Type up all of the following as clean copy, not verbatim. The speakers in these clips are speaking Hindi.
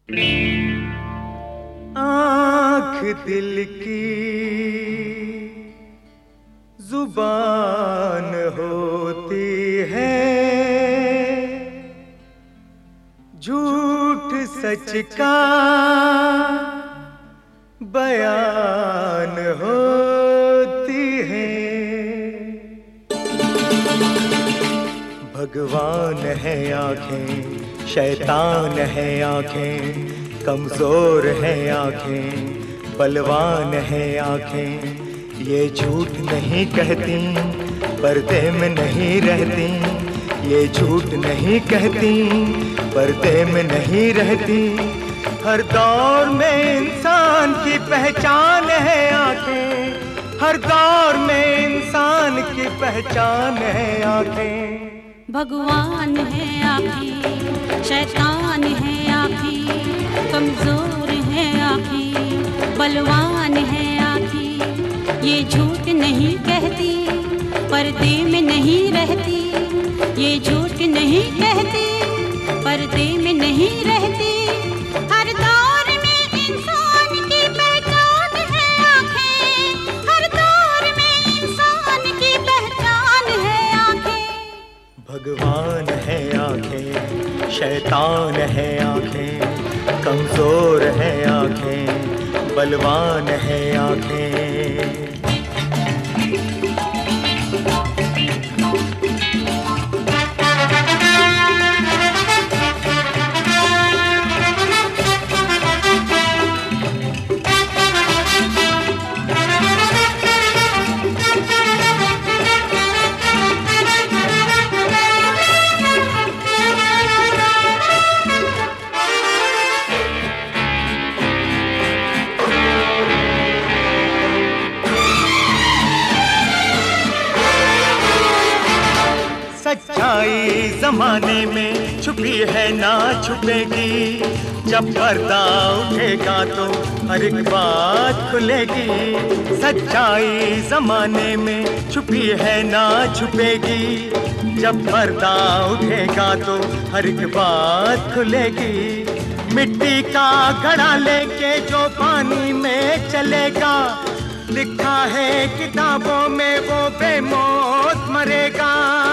आँख दिल की जुबान होती है, झूठ सच का बयान होती है। भगवान है आँखें, शैतान है आँखें, कमजोर है आँखें, बलवान है आँखें। ये झूठ नहीं कहती, पर्दे में नहीं रहती। ये झूठ नहीं कहती, पर्दे में नहीं रहती। हर दौर में इंसान की पहचान है आँखें, हर दौर में इंसान की पहचान है आँखें। भगवान है आँखें, शैतान है आँखें, कमजोर है आँखें, बलवान है आँखें। ये झूठ नहीं कहती, पर्दे में नहीं रहती। ये झूठ नहीं कहती, पर्दे में नहीं रहती। हर दौर में इंसान की पहचान है आँखें, हर दौर में इंसान की पहचान है आँखें। भगवान है आँखें, शैतान है आँखें, कमजोर है आँखें, बलवान है आँखें। सच्चाई जमाने में छुपी है ना छुपेगी, जब पर्दा उठेगा तो हर एक बात खुलेगी। सच्चाई जमाने में छुपी है ना छुपेगी, जब पर्दा उठेगा तो हर एक बात खुलेगी। मिट्टी का घड़ा लेके जो पानी में चलेगा, लिखा है किताबों में वो बेमौत मरेगा।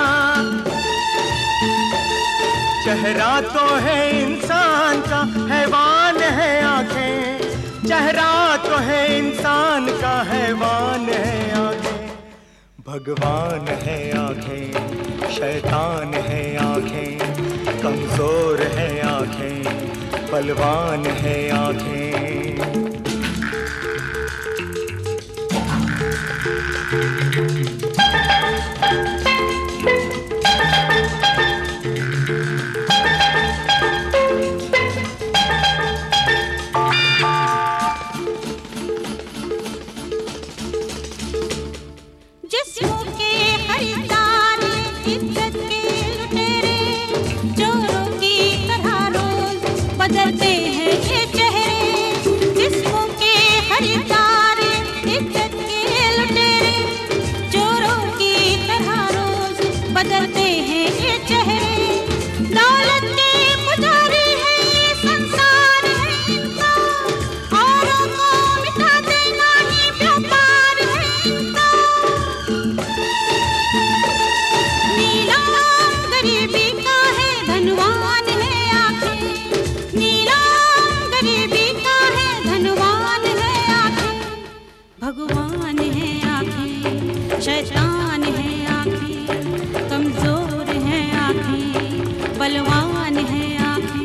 चेहरा तो है इंसान का, हैवान है आँखें। चेहरा तो है इंसान का, हैवान है आँखें। भगवान है आँखें, शैतान है आँखें, कमजोर है आँखें, बलवान है आँखें। बदलते हैं ये चेहरे, जिस्मों के खरीदार, इज्जत के लुटेरे, चोरों की तरह रोज बदलते हैं ये चेहरे। दौलत के पुजारी है ये संसार है इनका, औरों को मिटा देना ही व्यापार है इनका। नीलाम गरीबी का है, धनवान है आँखें। भगवान है आँखें, शैतान है आँखें, कमजोर है आँखें, बलवान है आँखें।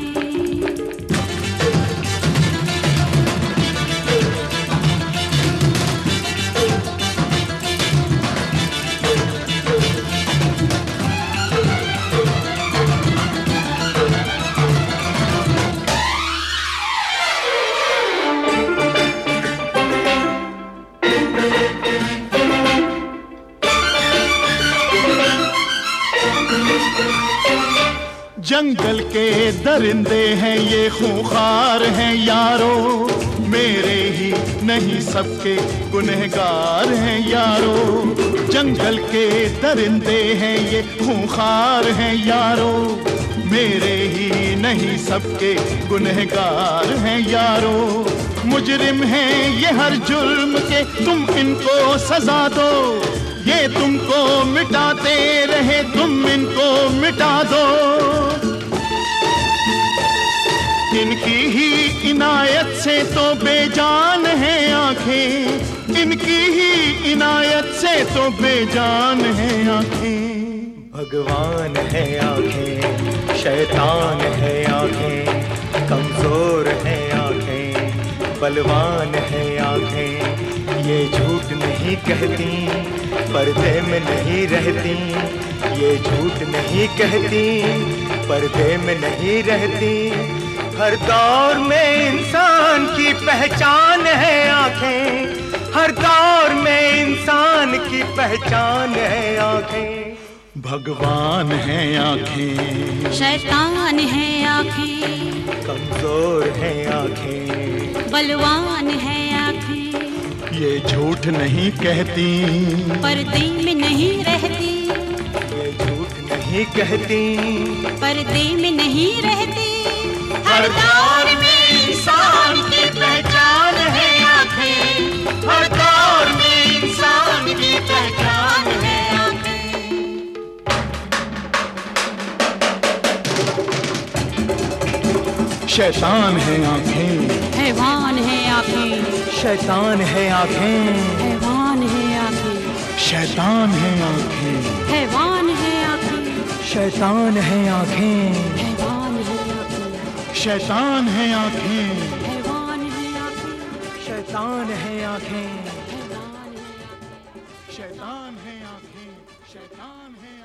जंगल के दरिंदे हैं ये, खूंखार हैं यारो। मेरे ही नहीं सबके गुनहगार हैं यारो। जंगल के दरिंदे हैं ये, खूंखार हैं यारो। मेरे ही नहीं सबके गुनहगार हैं यारो। मुजरिम हैं ये हर जुर्म के, तुम इनको सजा दो। ये तुमको मिटाते रहे, तुम इनको मिटा दो। इनकी ही इनायत से तो बेजान है आंखें, इनकी ही इनायत से तो बेजान है आंखें। भगवान है आंखें, शैतान है आंखें, कमजोर है आंखें, बलवान है आंखें। ये झूठ नहीं कहती, पर्दे में नहीं रहती। ये झूठ नहीं कहती, पर्दे में नहीं रहती। हर दौर में इंसान की पहचान है आंखें, हर दौर में इंसान की पहचान है आंखें। भगवान है आंखें, शैतान है आंखें, कमजोर है आंखें, बलवान है आंखें। ये झूठ नहीं कहती, पर्दे में नहीं रहती। ये झूठ नहीं कहती, पर्दे में नहीं रहती। हर दौर में इंसान की पहचान है आंखें, हर दौर में इंसान की पहचान है आंखें। शैतान है आंखें, हैवान है आंखें, शैतान है आंखें, हैवान है आंखें, शैतान है आंखें, हैवान है आंखें, शैतान है आंखें, हैवान है आंखें, शैतान है आंखें, हैवान है आंखें, शैतान है आंखें, हैवान है आंखें। शैतान है आंखें, शैतान है